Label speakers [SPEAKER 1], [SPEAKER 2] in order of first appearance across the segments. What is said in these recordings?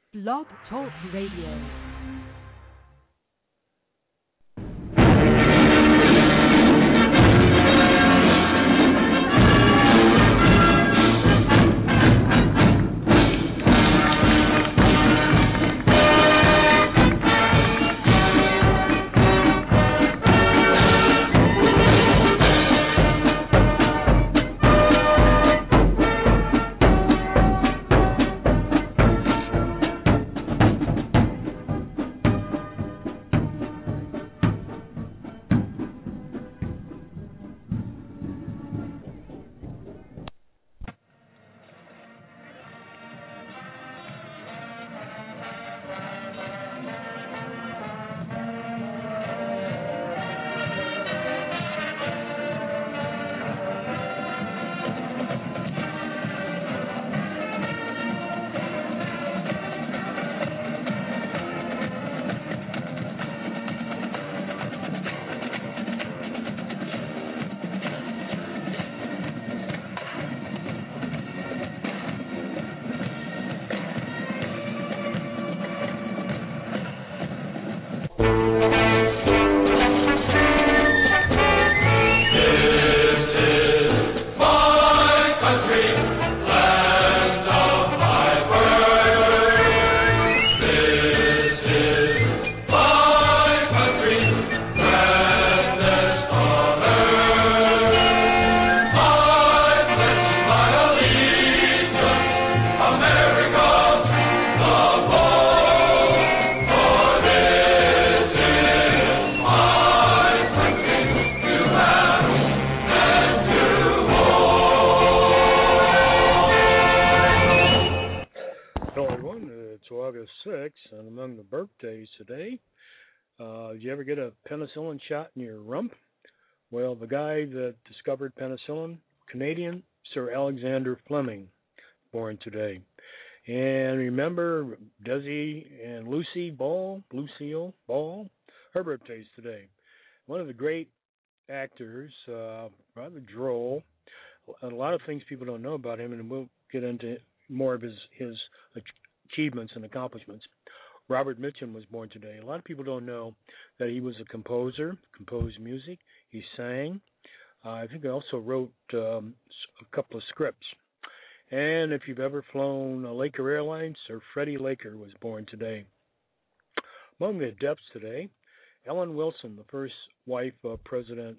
[SPEAKER 1] Blog Talk Radio.
[SPEAKER 2] Today. Did you ever get a penicillin shot in your rump? Well, the guy that discovered penicillin, Canadian Sir Alexander Fleming, born today. And remember Desi and Lucille Ball, her birthday's today. One of the great actors, rather droll. A lot of things people don't know about him, and we'll get into more of his achievements and accomplishments. Robert Mitchum was born today. A lot of people don't know that he was a composer, composed music. He sang. I think he also wrote a couple of scripts. And if you've ever flown Laker Airlines, Sir Freddie Laker was born today. Among the deaths today, Ellen Wilson, the first wife of President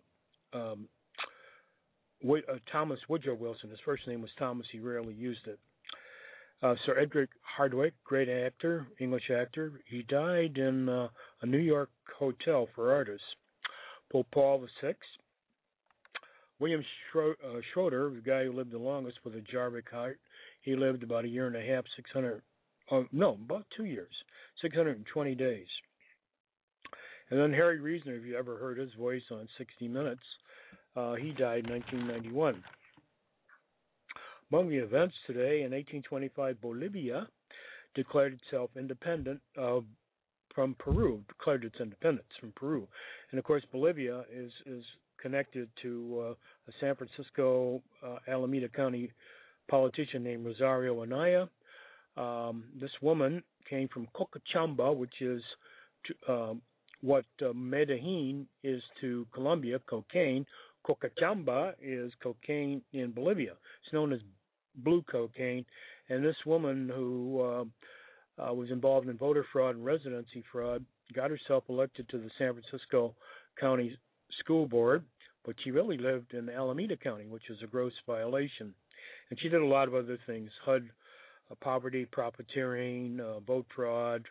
[SPEAKER 2] Thomas Woodrow Wilson. His first name was Thomas. He rarely used it. Sir Edgar Hardwicke, great actor, English actor. He died in a New York hotel for artists. Pope Paul VI. William Schroeder, the guy who lived the longest with a Jarvik heart. He lived about a year and a half, about 2 years, 620 days. And then Harry Reasoner, if you ever heard his voice on 60 Minutes, he died in 1991. Among the events today, in 1825, Bolivia declared itself independent from Peru, declared its independence from Peru. And, of course, Bolivia is connected to a San Francisco, Alameda County politician named Rosario Anaya. This woman came from Cochabamba, which is what Medellin is to Colombia, cocaine. Cochabamba is cocaine in Bolivia. It's known as blue cocaine, and this woman who was involved in voter fraud and residency fraud got herself elected to the San Francisco County School Board, but she really lived in Alameda County, which is a gross violation. And she did a lot of other things: HUD, poverty, profiteering, vote fraud,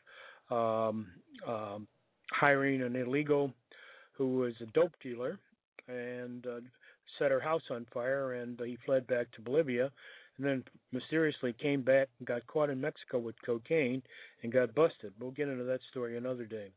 [SPEAKER 2] hiring an illegal who was a dope dealer, and set her house on fire, and he fled back to Bolivia, and then mysteriously came back and got caught in Mexico with cocaine and got busted. We'll get into that story another day.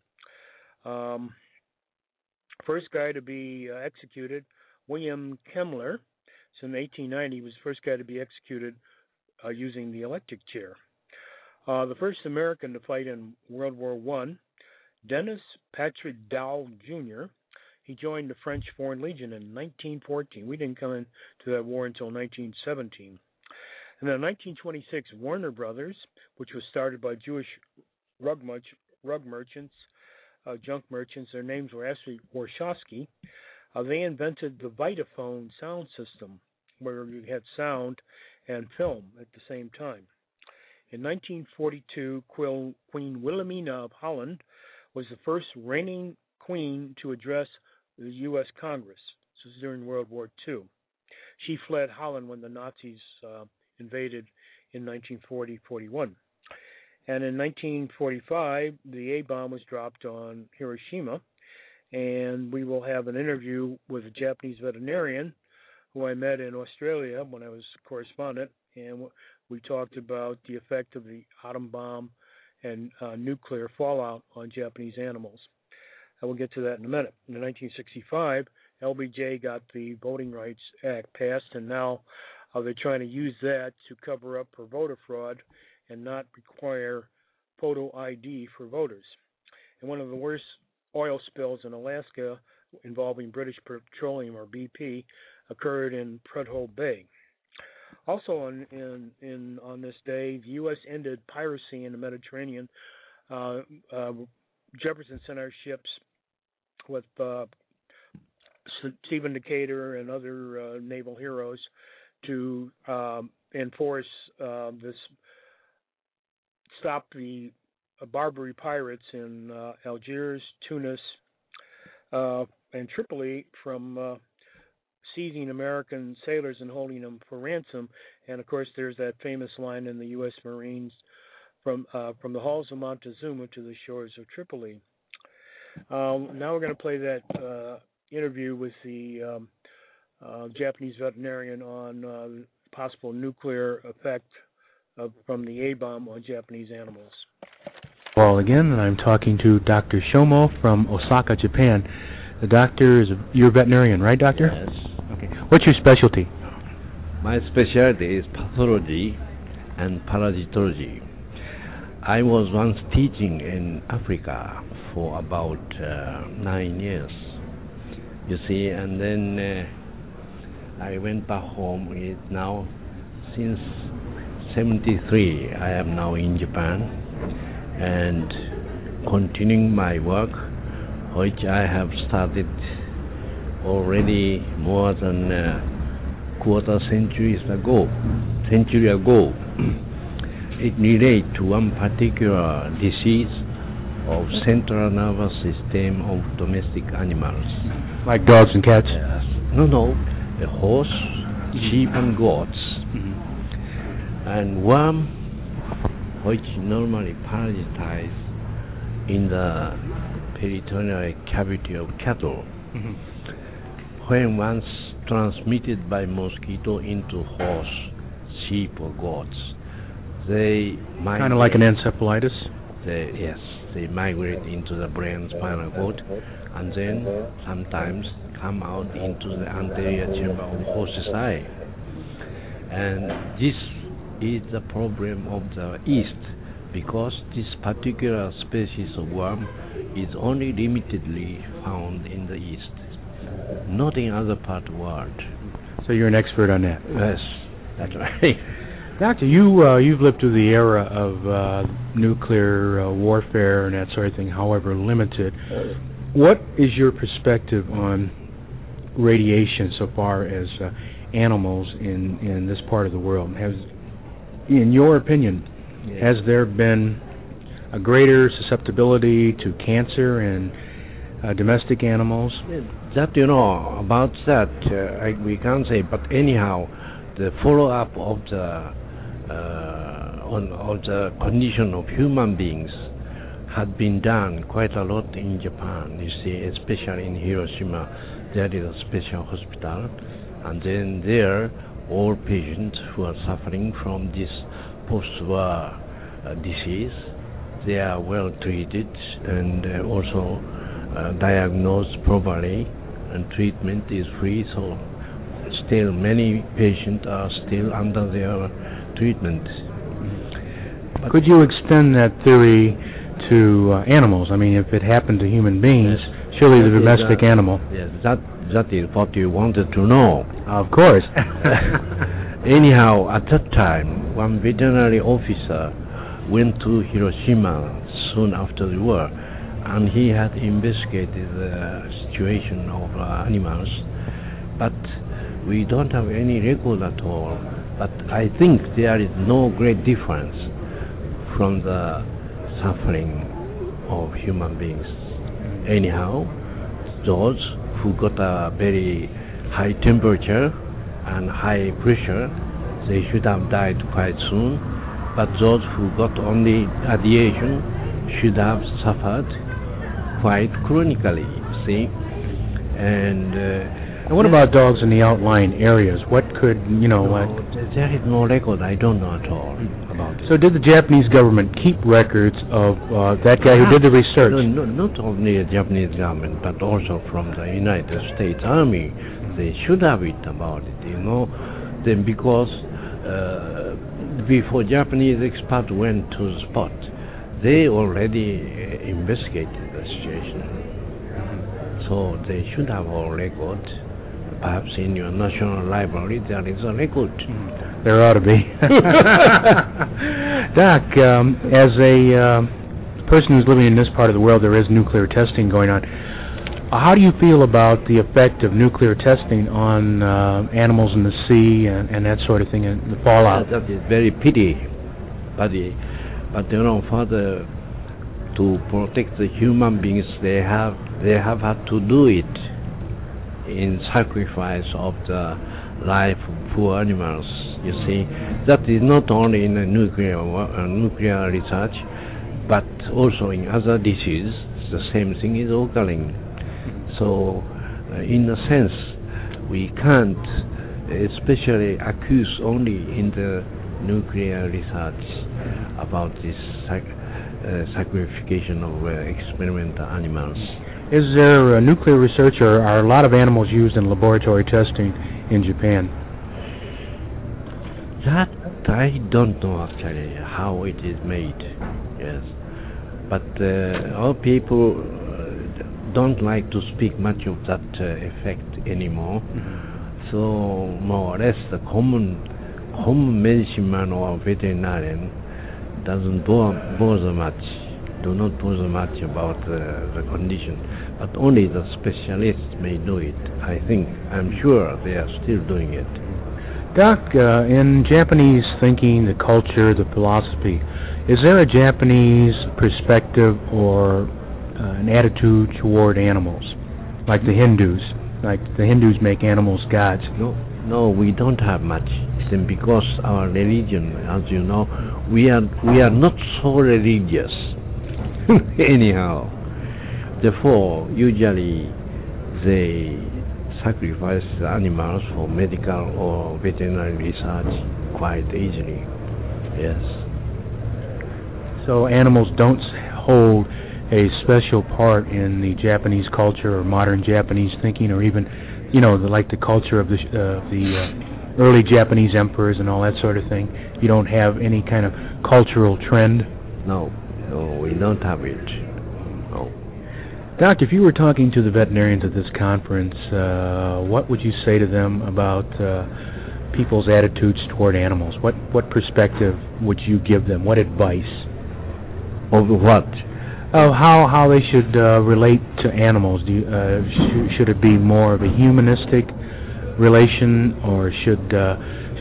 [SPEAKER 2] First guy to be executed, William Kemmler. So in 1890, he was the first guy to be executed using the electric chair. The first American to fight in World War I, Dennis Patrick Dow Jr., he joined the French Foreign Legion in 1914. We didn't come into that war until 1917. And then in 1926, Warner Brothers, which was started by Jewish rug merchants, junk merchants, their names were actually Warshawski, they invented the Vitaphone sound system, where you had sound and film at the same time. In 1942, Queen Wilhelmina of Holland was the first reigning queen to address the U.S. Congress. This was during World War II. She fled Holland when the Nazis invaded in 1940-41. And in 1945, the A-bomb was dropped on Hiroshima, and we will have an interview with a Japanese veterinarian who I met in Australia when I was a correspondent, and we talked about the effect of the atom bomb and nuclear fallout on Japanese animals. I will get to that in a minute. In 1965, LBJ got the Voting Rights Act passed, and now they're trying to use that to cover up for voter fraud and not require photo ID for voters. And one of the worst oil spills in Alaska involving British Petroleum, or BP, occurred in Prudhoe Bay. Also on this day, the U.S. ended piracy in the Mediterranean. Jefferson sent our ships with Stephen Decatur and other naval heroes to enforce stop the Barbary pirates in Algiers, Tunis, and Tripoli from seizing American sailors and holding them for ransom. And of course, there's that famous line in the U.S. Marines, from the halls of Montezuma to the shores of Tripoli. Now we're going to play that interview with the Japanese veterinarian on possible nuclear effect from the A-bomb on Japanese animals.
[SPEAKER 3] Well, again, I'm talking to Dr. Shomo from Osaka, Japan. The doctor you're a veterinarian, right, doctor?
[SPEAKER 4] Yes.
[SPEAKER 3] Okay. What's your specialty?
[SPEAKER 4] My specialty is pathology and parasitology. I was once teaching in Africa for about 9 years, you see, and then I went back home. Now, since 1973, I am now in Japan and continuing my work, which I have started already more than quarter century ago. It relates to one particular disease of central nervous system of domestic animals.
[SPEAKER 3] Like dogs and cats?
[SPEAKER 4] Yes. No. The horse, sheep, and goats. And worm, which normally parasitize in the peritoneal cavity of cattle. When once transmitted by mosquito into horse, sheep, or goats, they migrate.
[SPEAKER 3] Kind of like an encephalitis?
[SPEAKER 4] They migrate into the brain spinal cord, and then sometimes come out into the anterior chamber of the horse's eye. And this is the problem of the East, because this particular species of worm is only limitedly found in the East, not in other parts of the world.
[SPEAKER 3] So you're an expert on that?
[SPEAKER 4] Yes, that's right.
[SPEAKER 3] Doctor, you've lived through the era of nuclear warfare and that sort of thing, however limited. What is your perspective on radiation so far as animals in this part of the world? In your opinion, has there been a greater susceptibility to cancer in domestic animals?
[SPEAKER 4] That, about that, we can't say, but anyhow, the follow-up of the condition of human beings had been done quite a lot in Japan. You see, especially in Hiroshima, there is a special hospital, and then there, all patients who are suffering from this post-war disease, they are well treated and also diagnosed properly, and treatment is free. So still many patients are still under their treatment. But
[SPEAKER 3] could you extend that theory to animals? I mean, if it happened to human beings, yes, surely the domestic animal.
[SPEAKER 4] Yes, that is what you wanted to know.
[SPEAKER 3] Of course.
[SPEAKER 4] Anyhow, at that time, one veterinary officer went to Hiroshima soon after the war, and he had investigated the situation of animals, but we don't have any record at all. But I think there is no great difference from the suffering of human beings. Anyhow, those who got a very high temperature and high pressure, they should have died quite soon, but those who got only radiation should have suffered quite chronically, see? And
[SPEAKER 3] what about dogs in the outlying areas? What could,
[SPEAKER 4] there is no record, I don't know at all about it.
[SPEAKER 3] So did the Japanese government keep records of that guy who did the research?
[SPEAKER 4] No, not only the Japanese government, but also from the United States Army. They should have it about it, Then because before Japanese experts went to the spot, they already investigated the situation. So they should have a record. Perhaps in your national library there is a record.
[SPEAKER 3] There ought to be. Doc, as a person who's living in this part of the world, there is nuclear testing going on. How do you feel about the effect of nuclear testing on animals in the sea and that sort of thing, and the fallout?
[SPEAKER 4] That is very pity, but further to protect the human beings, they have had to do it in sacrifice of the life of poor animals. You see, that is not only in nuclear research, but also in other diseases. The same thing is occurring. So, in a sense, we can't especially accuse only in the nuclear research about this sacrification of experimental animals.
[SPEAKER 3] Is there nuclear research, or are a lot of animals used in laboratory testing in Japan?
[SPEAKER 4] That I don't know actually how it is made. Yes, but all people don't like to speak much of that effect anymore. So more or less the common medicine man or veterinarian doesn't bother much, do not bother much about the condition, but only the specialists may do it. I'm sure they are still doing it.
[SPEAKER 3] Doc, in Japanese thinking, the culture, the philosophy, is there a Japanese perspective or an attitude toward animals, like the Hindus? Like the Hindus make animals gods.
[SPEAKER 4] No, we don't have much. Then because our religion, as you know, we are not so religious. Anyhow, therefore, usually they sacrifice the animals for medical or veterinary research quite easily. Yes.
[SPEAKER 3] So animals don't hold a special part in the Japanese culture or modern Japanese thinking, or even, like the culture of the early Japanese emperors and all that sort of thing. You don't have any kind of cultural trend?
[SPEAKER 4] No, we don't have it. No.
[SPEAKER 3] Doc, if you were talking to the veterinarians at this conference, what would you say to them about people's attitudes toward animals? What perspective would you give them? What advice?
[SPEAKER 4] Of what?
[SPEAKER 3] Of how they should relate to animals. Should it be more of a humanistic relation, or should there,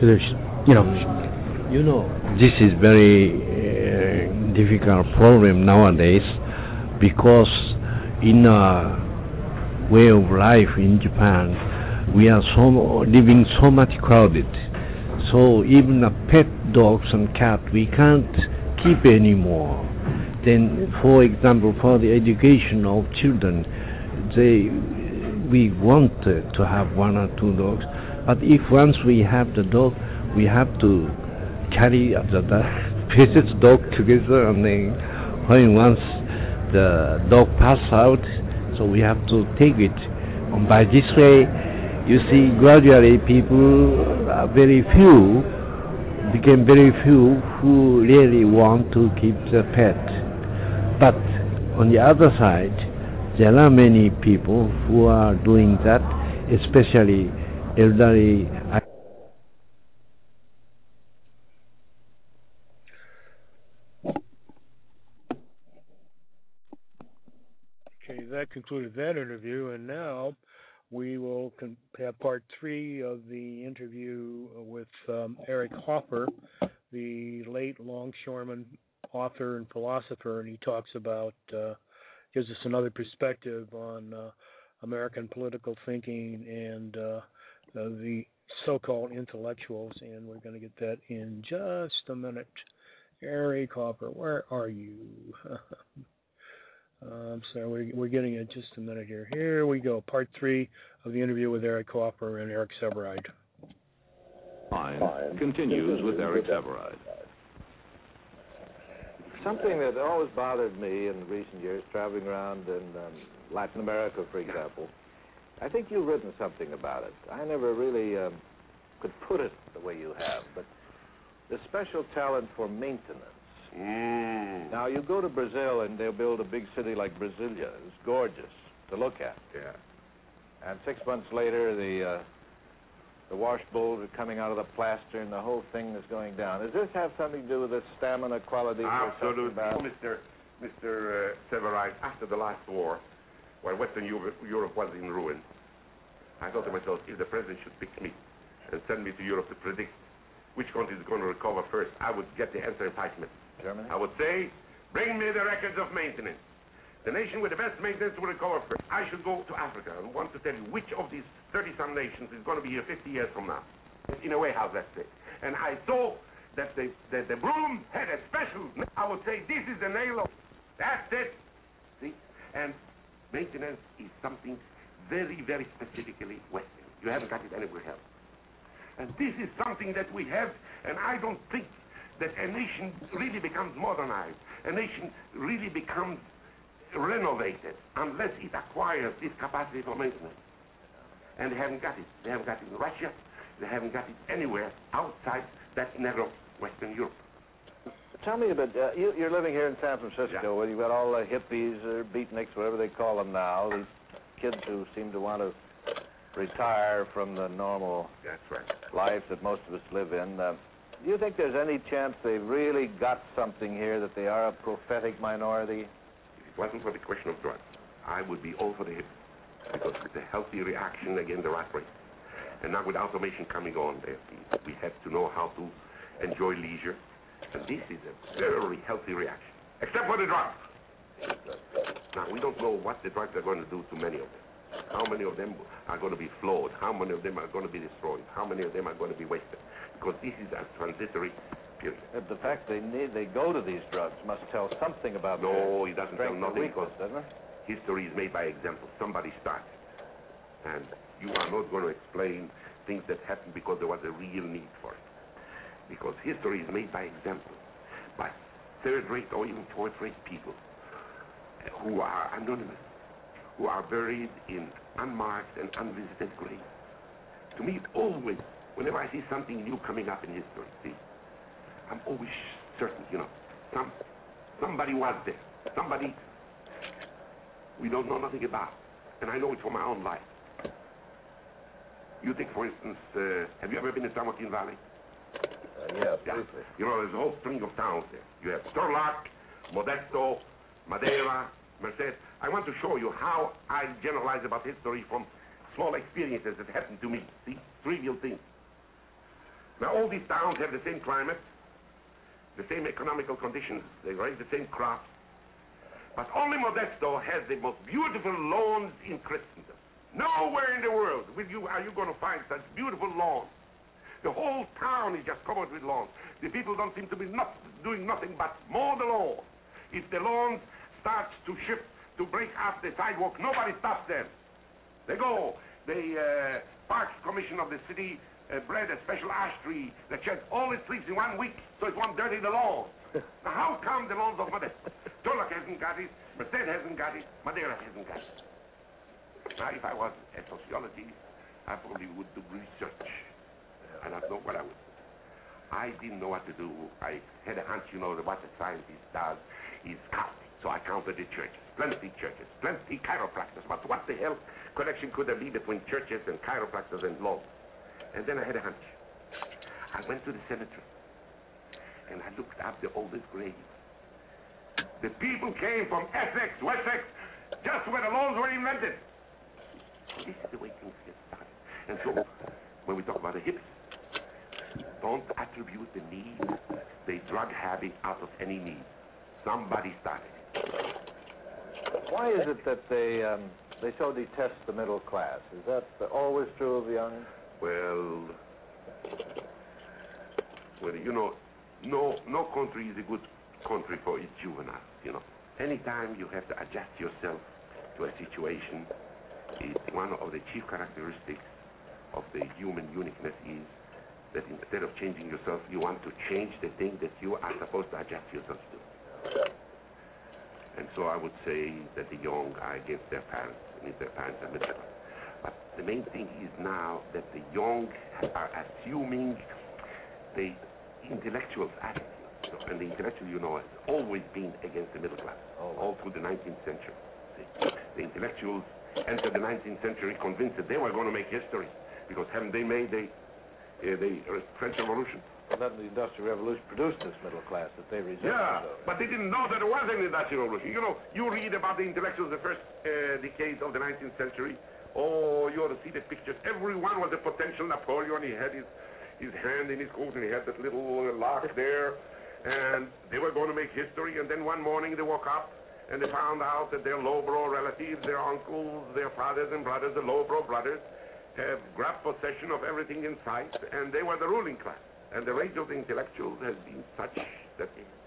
[SPEAKER 4] this is very difficult problem nowadays, because in our way of life in Japan, we are living so much crowded. So even a pet dogs and cat we can't keep anymore. Then, for example, for the education of children, we want to have one or two dogs. But if once we have the dog, we have to carry the precious dog together, and then when once the dog passes out, so we have to take it. And by this way, you see, gradually people became very few who really want to keep the pet. But on the other side, there are many people who are doing that, especially elderly
[SPEAKER 2] that concluded that interview, and now we will have part 3 of the interview with Eric Hoffer, the late longshoreman, author, and philosopher, and he talks about, gives us another perspective on American political thinking and the so-called intellectuals, and we're going to get that in just a minute. Eric Hoffer, where are you? So we're getting it just a minute here. Here we go, part 3 of the interview with Eric Hoffer and Eric Sevareid.
[SPEAKER 5] Continues with Eric Sevareid.
[SPEAKER 6] Something that always bothered me in recent years, traveling around in Latin America, for example, I think you've written something about it. I never really could put it the way you have, but the special talent for maintenance. Now, you go to Brazil and they'll build a big city like Brasilia. It's gorgeous to look at.
[SPEAKER 5] Yeah.
[SPEAKER 6] And 6 months later, the washbowls are coming out of the plaster and the whole thing is going down. Does this have something to do with the stamina quality?
[SPEAKER 5] Absolutely. Mr. Sevareid, after the last war, while Western Europe was in ruin, I thought to myself, if the president should pick me and send me to Europe to predict which country is going to recover first, I would get the answer in 5 minutes.
[SPEAKER 6] Germany?
[SPEAKER 5] I would say, bring me the records of maintenance. The nation with the best maintenance will recover first. I should go to Africa and want to tell you which of these 30-some nations is going to be here 50 years from now. In a way, how that's it. And I saw that the broom had a special, I would say, this is the nail of, that's it. See? And maintenance is something very, very specifically Western. You haven't got it anywhere else. And this is something that we have, and I don't think that a nation really becomes modernized, a nation really becomes renovated unless it acquires this capacity for maintenance. And they haven't got it. They haven't got it in Russia. They haven't got it anywhere outside that narrow Western Europe.
[SPEAKER 6] Tell me a bit, you're living here in San Francisco, where you've got all the hippies or beatniks, whatever they call them now, these kids who seem to want to retire from the normal life that most of us live in. Do you think there's any chance they've really got something here, that they are a prophetic minority?
[SPEAKER 5] If it wasn't for the question of drugs, I would be all for the hippies, because it's a healthy reaction against the rat race. And now with automation coming on, we have to know how to enjoy leisure. And this is a very healthy reaction, except for the drugs. Now, we don't know what the drugs are going to do to many of them. How many of them are going to be flawed? How many of them are going to be destroyed? How many of them are going to be wasted? Because this is a transitory period.
[SPEAKER 6] The fact they go to these drugs must tell something about
[SPEAKER 5] No, it doesn't tell nothing,
[SPEAKER 6] weakness, doesn't it?
[SPEAKER 5] History is made by example. Somebody started. And you are not going to explain things that happened because there was a real need for it. Because history is made by example, by third-rate or even fourth-rate people who are anonymous, who are buried in unmarked and unvisited graves. To me, always, whenever I see something new coming up in history, see, I'm always certain, somebody was there, somebody we don't know nothing about, and I know it from my own life. You take, for instance, have you ever been in San Joaquin Valley?
[SPEAKER 6] Yeah.
[SPEAKER 5] Briefly. There's a whole string of towns there. You have Storlac, Modesto, Madeira, Merced. I want to show you how I generalize about history from small experiences that happened to me. See, trivial things. Now, all these towns have the same climate, the same economical conditions. They raise the same crops. But only Modesto has the most beautiful lawns in Christendom. Nowhere in the world are you going to find such beautiful lawns. The whole town is just covered with lawns. The people don't seem to be doing nothing but mow the lawn. If the lawn starts to shift, to break up the sidewalk, nobody stops them. They go. The Parks Commission of the city bred a special ash tree that sheds all its leaves in 1 week, so it won't dirty the lawn. Now, how come the lawns of Modesto? Storlac hasn't got it, Merced hasn't got it, Madeira hasn't got it. Now, if I was a sociologist, I probably would do research. And I don't know what I would do. I didn't know what to do. I had a hunch, that what a scientist does is counting. So I counted the churches, plenty chiropractors. But what the hell connection could there be between churches and chiropractors and law? And then I had a hunch. I went to the cemetery, and I looked up the oldest graves. The people came from Essex, Wessex, just where the laws were invented. This is the way things get started. And so, when we talk about the hippies, don't attribute the need, the drug habit out of any need. Somebody started it.
[SPEAKER 6] Why is it that they so detest the middle class? Is that always true of the young?
[SPEAKER 5] Well, you know, no country is a good country for its juveniles, you know. Anytime you have to adjust yourself to a situation, one of the chief characteristics of the human uniqueness is that instead of changing yourself, you want to change the thing that you are supposed to adjust yourself to. And so I would say that the young are against their parents, and if their parents are miserable. But the main thing is now that the young are assuming the intellectual's attitude. And the intellectual, you know, has always been against the middle class, all through the 19th century. The intellectuals entered the 19th century convinced that they were going to make history, because haven't they made the French Revolution?
[SPEAKER 6] Well, then the Industrial Revolution produced this middle class that they resisted.
[SPEAKER 5] Yeah, but they didn't know that there was an Industrial Revolution. You know, you read about the intellectuals the first decades of the 19th century. Oh, you ought to see the pictures. Everyone was a potential Napoleon. He had his hand in his coat, and he had that little lock there. And they were going to make history, and then one morning they woke up, and they found out that their lowbrow relatives, their uncles, their fathers and brothers, the lowbrow brothers, have grabbed possession of everything in sight, and they were the ruling class. And the rage of the intellectuals has been such that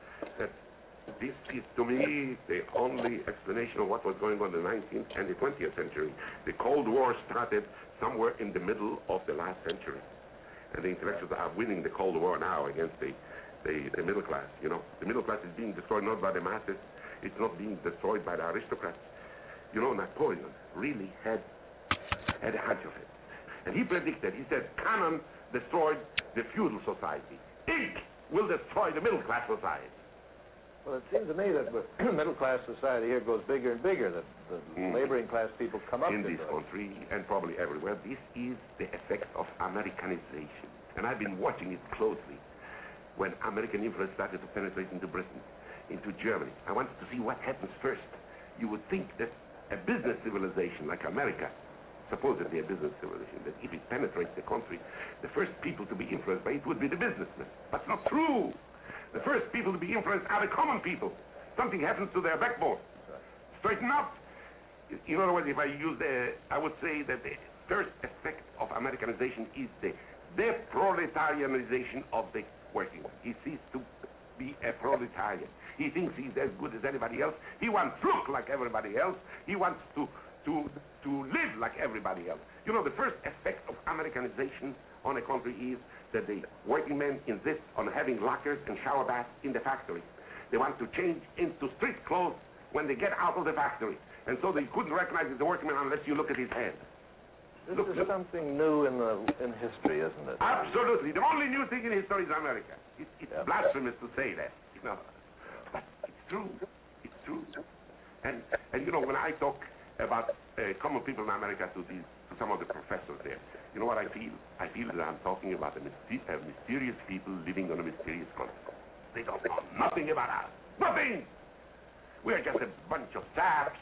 [SPEAKER 5] this is, to me, the only explanation of what was going on in the 19th and the 20th century. The Cold War started somewhere in the middle of the last century. And the intellectuals are winning the Cold War now against the middle class. You know, the middle class is being destroyed not by the masses, it's not being destroyed by the aristocrats. You know, Napoleon really had a hunch of it. And he predicted, he said, cannon destroyed the feudal society. Ink will destroy the middle class society.
[SPEAKER 6] Well, it seems to me that the middle class society here goes bigger and bigger, that the laboring class people come up
[SPEAKER 5] in this country and probably everywhere. This is the effect of Americanization. And I've been watching it closely. When American influence started to penetrate into Britain, into Germany, I wanted to see what happens first. You would think that a business civilization like America, supposedly a business civilization, that if it penetrates the country, the first people to be influenced by it would be the businessmen. That's not true. The first people to be influenced are the common people. Something happens to their backbone. Straighten up. In other words, if I use I would say that the first effect of Americanization is the proletarianization of the working man. He ceased to be a proletarian. He thinks he's as good as anybody else. He wants to look like everybody else. He wants to live like everybody else. You know, the first effect of Americanization on a country is that the working men insist on having lockers and shower baths in the factory. They want to change into street clothes when they get out of the factory. And so they couldn't recognize the working man unless you look at his head.
[SPEAKER 6] This is something new in history, isn't it?
[SPEAKER 5] Absolutely. The only new thing in history is America. It's blasphemous to say that, you know. But it's true. It's true. And you know, when I talk about common people in America to some of the professors there, you know what I feel? I feel that I'm talking about a mysterious people living on a mysterious continent. They don't know nothing about us. Nothing! We are just a bunch of saps.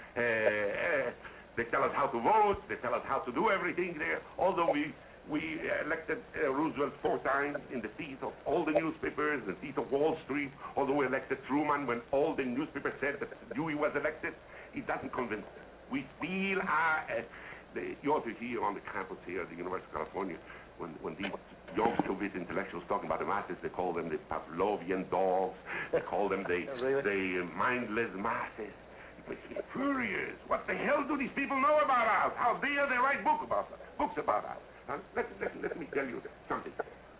[SPEAKER 5] They tell us how to vote. They tell us how to do everything there. Although we elected Roosevelt 4 times in the seat of all the newspapers, the seat of Wall Street. Although we elected Truman when all the newspapers said that Dewey was elected, it doesn't convince them. We still are. You ought to hear on the campus here at the University of California when these young stupid intellectuals talking about the masses, they call them the Pavlovian dogs. They call them the mindless masses. It makes me furious. What the hell do these people know about us? How dare they write books about us? Now, let me tell you something.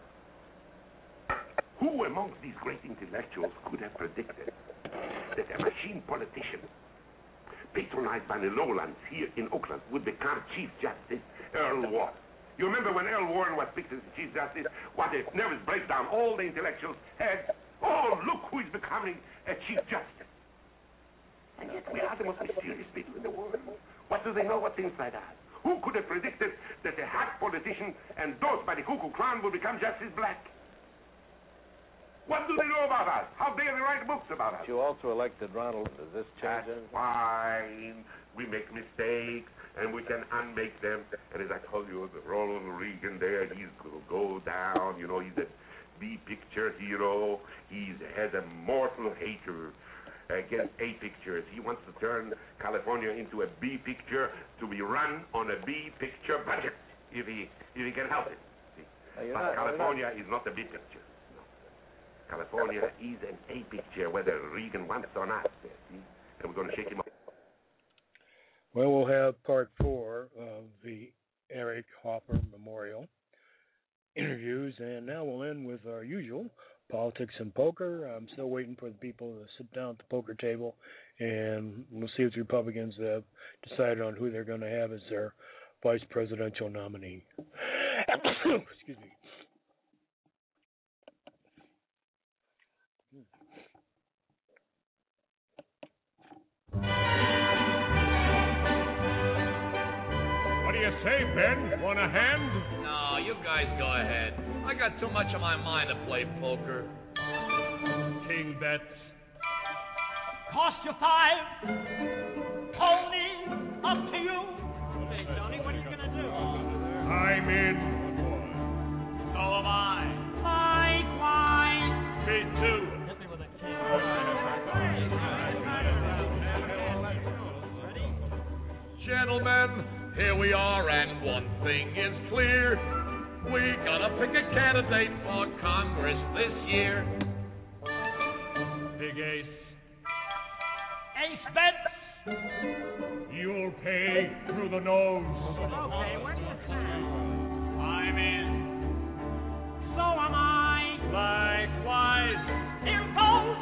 [SPEAKER 5] Who amongst these great intellectuals could have predicted that a machine politician patronized by the lowlands here in Oakland would become Chief Justice Earl Warren? You remember when Earl Warren was picked as the Chief Justice, what a nervous breakdown all the intellectuals had. Oh, look who is becoming a Chief Justice. And yet we are the most mysterious people in the world. What do they know what's inside us? Who could have predicted that a hack politician endorsed by the Ku Klux Klan would become Justice Black? What do they know about us? How dare they write books about us?
[SPEAKER 6] You also elected Ronald. Does this change
[SPEAKER 5] That's
[SPEAKER 6] anything?
[SPEAKER 5] fine. We make mistakes, and we can unmake them. And as I told you, the Ronald Reagan there, he's going to go down. You know, he's a B-picture hero. He has a mortal hatred against A-pictures. He wants to turn California into a B-picture to be run on a B-picture budget, if he can help it. But California is not a B-picture. No. California is an A-picture, whether Reagan wants it or not. See? And we're going to shake him up.
[SPEAKER 2] Well, we'll have part 4 of the Eric Hoffer Memorial interviews, and now we'll end with our usual politics and poker. I'm still waiting for the people to sit down at the poker table, and we'll see if the Republicans have decided on who they're going to have as their vice presidential nominee. Excuse me.
[SPEAKER 7] What do you say, Ben? Want a hand?
[SPEAKER 8] No, you guys go ahead. I got too much on my mind to play poker.
[SPEAKER 7] King bets.
[SPEAKER 9] Cost you 5. Tony, up to you. Hey, Tony, what are you going to do?
[SPEAKER 7] I'm in.
[SPEAKER 9] So am I. Likewise.
[SPEAKER 7] Me too.
[SPEAKER 9] Hit me with a king. Ready?
[SPEAKER 8] Gentlemen, here we are, and one thing is clear. We gotta pick a candidate for Congress this year.
[SPEAKER 7] Big ace.
[SPEAKER 9] Ace bets.
[SPEAKER 7] You'll pay through the nose.
[SPEAKER 9] Okay, where do you stand? I'm in. So am I.
[SPEAKER 7] Likewise.
[SPEAKER 9] Here goes.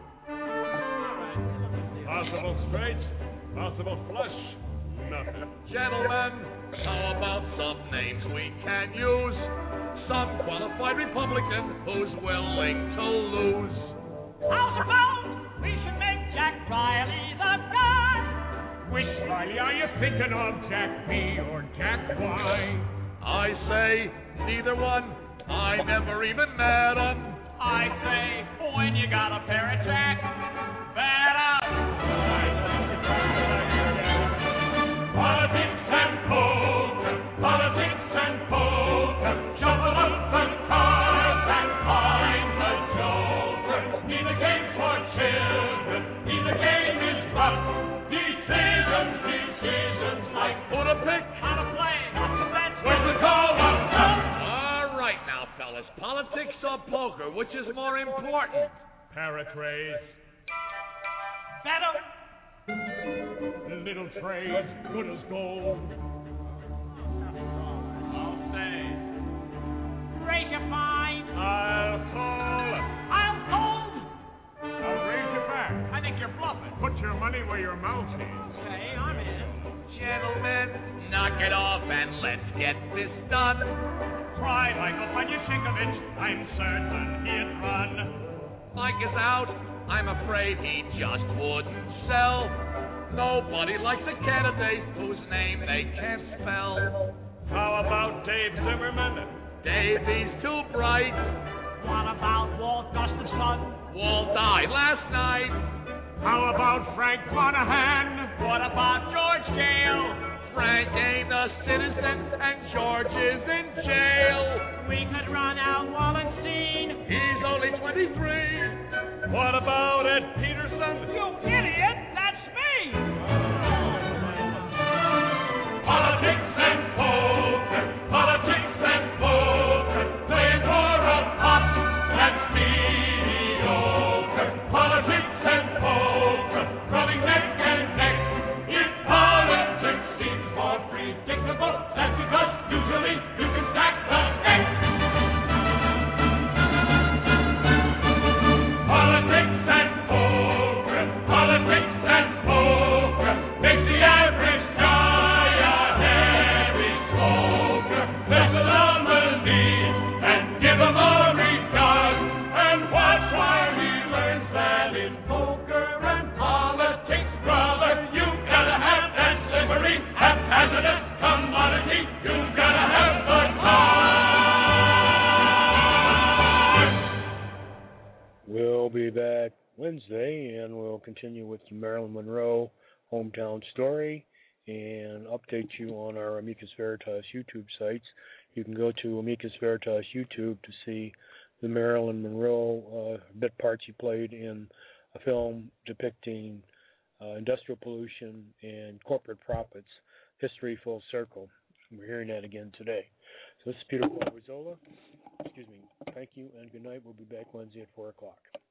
[SPEAKER 7] Possible straight. Possible flush. Nothing.
[SPEAKER 8] Gentlemen, how about some names we can use? Some qualified Republican who's willing to lose.
[SPEAKER 9] How's about we should make Jack Riley the guy?
[SPEAKER 7] Which Riley are you thinking of, Jack B or Jack Y?
[SPEAKER 8] I say neither one. I never even met 'em.
[SPEAKER 9] I say when you got a pair of Jack, bet up.
[SPEAKER 7] Politics and poker, politics and poker, shuffle up the cards and find the joker. Neither game for children, neither game is rough. Decisions like
[SPEAKER 8] Who to pick?
[SPEAKER 9] How to play, how to bet.
[SPEAKER 7] where's the call up?
[SPEAKER 8] All right now, fellas. Politics or poker, which is more important?
[SPEAKER 7] Paraphrase,
[SPEAKER 9] Bet up.
[SPEAKER 7] little trade, good as gold.
[SPEAKER 9] I'll say. Raise your fine.
[SPEAKER 7] I'll call.
[SPEAKER 9] I'll hold.
[SPEAKER 7] I'll raise you back.
[SPEAKER 9] I think you're bluffing.
[SPEAKER 7] Put your money where your mouth is.
[SPEAKER 9] Okay, I'm in.
[SPEAKER 8] Gentlemen, knock it off and let's get this done.
[SPEAKER 7] Try Michael Panyashikovich. I'm certain he'd run.
[SPEAKER 8] Mike is out. I'm afraid he just wouldn't sell. Nobody likes a candidate whose name they can't spell.
[SPEAKER 7] How about Dave Zimmerman?
[SPEAKER 8] Davey's too bright.
[SPEAKER 9] What about Walt Gustafson?
[SPEAKER 8] Walt died last night.
[SPEAKER 7] How about Frank Monahan?
[SPEAKER 9] What about George Gale?
[SPEAKER 8] Frank ain't a citizen and George is in jail.
[SPEAKER 9] We could run out Wallenstein.
[SPEAKER 8] He's only 23.
[SPEAKER 7] What about Ed Peterson?
[SPEAKER 9] You idiot! That's me!
[SPEAKER 7] Politics and poker, politics and poker, playing for a pot that's mediocre. Politics and poker, running neck and neck. If politics seems more predictable, that's because usually you can stack the deck. Politics and poker.
[SPEAKER 2] we'll continue with the Marilyn Monroe hometown story and update you on our Amicus Veritas YouTube sites. You can go to Amicus Veritas YouTube to see the Marilyn Monroe bit parts he played in a film depicting industrial pollution and corporate profits, History Full Circle. We're hearing that again today. So this is Peter Guarzola. Excuse me. Thank you and good night. We'll be back Wednesday at 4 o'clock.